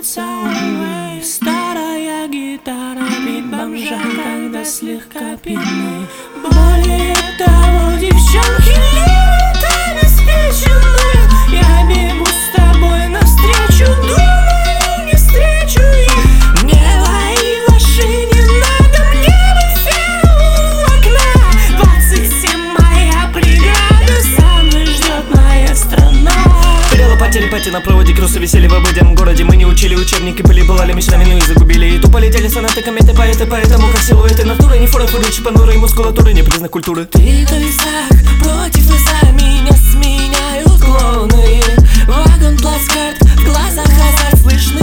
кажется, увы. Старая гитара, бит бомжа, когда слегка пьяны. Более того, девчонки не обеспечены. Я бегу с тобой навстречу, думаю, не встречу их. Мне лови ваши не надо, мне бы все у окна. 27 моя преграда, со мной ждет моя страна. Пати на проводе, крусы висели в обыденном городе. Мы не учили учебники, были мечтами, ну и загубили. И тупо летели сонаты, кометы, поэты. Поэтому как силуэты натуры, не фора, фуричи, понуры и мускулатуры, не признак культуры. Ты то Исаак, против и за меня сменяют клоуны. Вагон, плацкарт, в глазах азарт, слышно